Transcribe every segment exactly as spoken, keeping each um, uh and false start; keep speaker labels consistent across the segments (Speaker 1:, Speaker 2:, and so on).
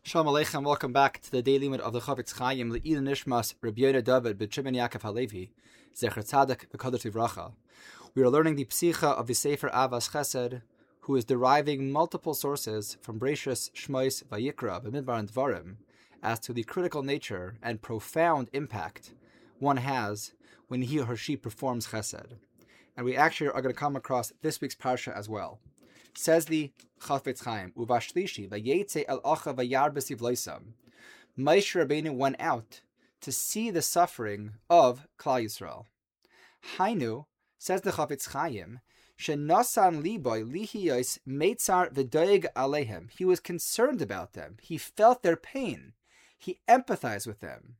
Speaker 1: Shalom Aleichem, welcome back to the daily limit of the Chafetz Chaim, Le'il Nishmas, Rabbi Yonah David, B'Shimon Yaakov Halevi, Zecher Tzaddik, B'Kadosh Livracha. We are learning the Psicha of the Sefer Avas Chesed, who is deriving multiple sources from Bereshis, Shmos, Vayikra, B'Midbar, and Dvarim, as to the critical nature and profound impact one has when he or she performs Chesed. And we actually are going to come across this week's Parsha as well. Says the Chafetz Chaim, Uvashlishi, Vayetze el Acha Vayar B'Sivloisam. Moshe Rabbeinu went out to see the suffering of Klal Yisrael. Hainu, says the Chafetz Chaim, Shenasan liboy lihiyos meitzar v'doeg alehem. He was concerned about them. He felt their pain. He empathized with them.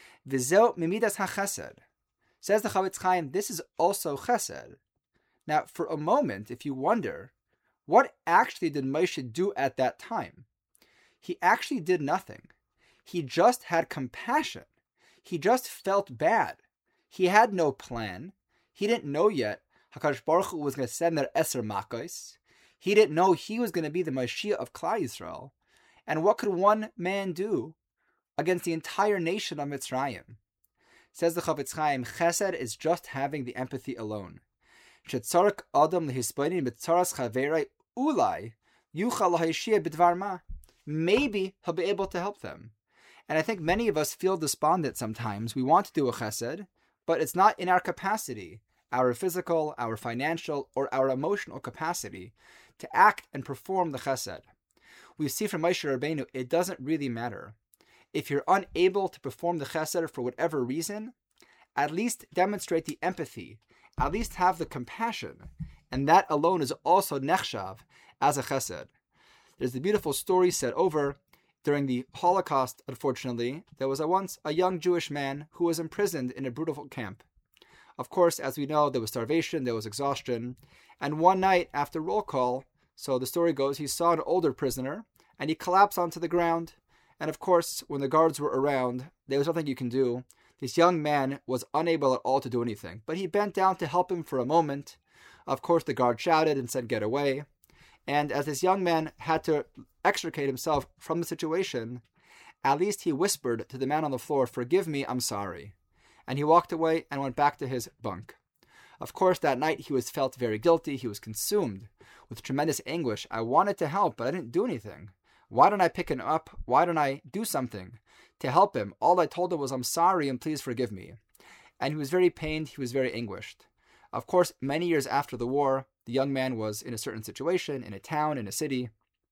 Speaker 1: V'zeo mimidas hachesed. Says the Chafetz Chaim, this is also chesed. Now, for a moment, if you wonder, what actually did Moshe do at that time? He actually did nothing. He just had compassion. He just felt bad. He had no plan. He didn't know yet HaKadosh Baruch Hu was going to send their Eser Makos. He didn't know he was going to be the Mashiach of Klal Yisrael. And what could one man do against the entire nation of Mitzrayim? Says the Chafetz Chaim, Chesed is just having the empathy alone. Shetzarik Adam lehispoinin b'tzaras chaverei ulai yuchal lahayshia b'dvar ma. Maybe he'll be able to help them. And I think many of us feel despondent sometimes. We want to do a chesed, but it's not in our capacity, our physical, our financial, or our emotional capacity to act and perform the chesed. We see from Moshe Rabbeinu, it doesn't really matter. If you're unable to perform the chesed for whatever reason, at least demonstrate the empathy. At least have the compassion, and that alone is also nechshav as a chesed. There's the beautiful story said over during the Holocaust. Unfortunately, there was a once a young Jewish man who was imprisoned in a brutal camp. Of course, as we know, there was starvation, there was exhaustion, and one night after roll call, so the story goes, he saw an older prisoner, and he collapsed onto the ground. And of course, when the guards were around, there was nothing you can do. This young man was unable at all to do anything, but he bent down to help him for a moment. Of course, the guard shouted and said, "Get away." And as this young man had to extricate himself from the situation, at least he whispered to the man on the floor, "Forgive me, I'm sorry." And he walked away and went back to his bunk. Of course, that night he was felt very guilty. He was consumed with tremendous anguish. I wanted to help, but I didn't do anything. Why don't I pick him up? Why don't I do something to help him? All I told him was, "I'm sorry and please forgive me." And he was very pained. He was very anguished. Of course, many years after the war, the young man was in a certain situation, in a town, in a city,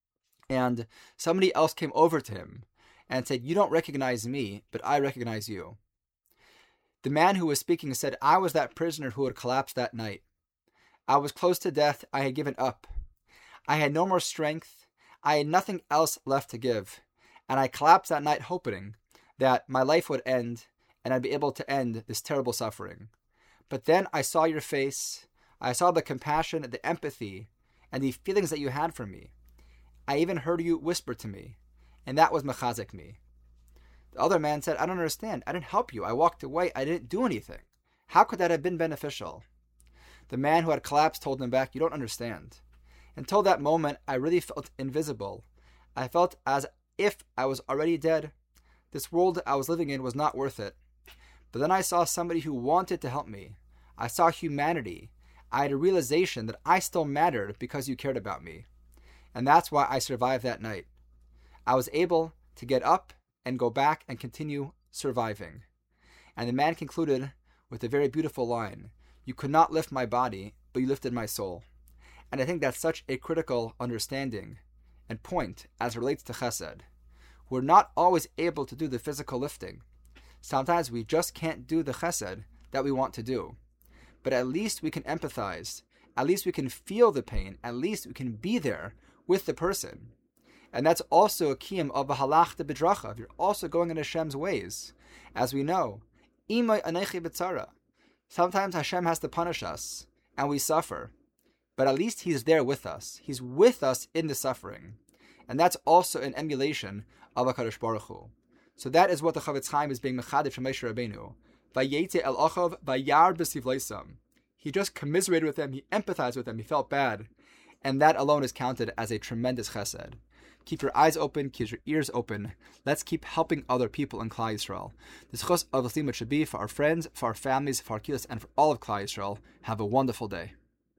Speaker 1: and somebody else came over to him and said, "You don't recognize me, but I recognize you." The man who was speaking said, "I was that prisoner who had collapsed that night. I was close to death. I had given up. I had no more strength. I had nothing else left to give, and I collapsed that night hoping that my life would end and I'd be able to end this terrible suffering. But then I saw your face, I saw the compassion, the empathy, and the feelings that you had for me. I even heard you whisper to me, and that was mechazik me." The other man said, "I don't understand. I didn't help you. I walked away. I didn't do anything. How could that have been beneficial?" The man who had collapsed told him back, "You don't understand. Until that moment, I really felt invisible. I felt as if I was already dead. This world I was living in was not worth it. But then I saw somebody who wanted to help me. I saw humanity. I had a realization that I still mattered because you cared about me. And that's why I survived that night. I was able to get up and go back and continue surviving." And the man concluded with a very beautiful line, "You could not lift my body, but you lifted my soul." And I think that's such a critical understanding and point as it relates to chesed. We're not always able to do the physical lifting. Sometimes we just can't do the chesed that we want to do. But at least we can empathize. At least we can feel the pain. At least we can be there with the person. And that's also a kiyum of a halachta b'dracha. You're also going in Hashem's ways. As we know, imay anechi b'tzara. Sometimes Hashem has to punish us, and we suffer. But at least He's there with us. He's with us in the suffering. And that's also an emulation of HaKadosh Baruch Hu. So that is what the Chafetz Chaim is being mechadef from Moshe Rabbeinu. Vayetze el achav vayar b'sivloisam. He just commiserated with them. He empathized with them. He felt bad. And that alone is counted as a tremendous chesed. Keep your eyes open, keep your ears open. Let's keep helping other people in Klal Yisrael. The Zechus of Limud should be for our friends, for our families, for our kids, and for all of Klal Yisrael. Have a wonderful day.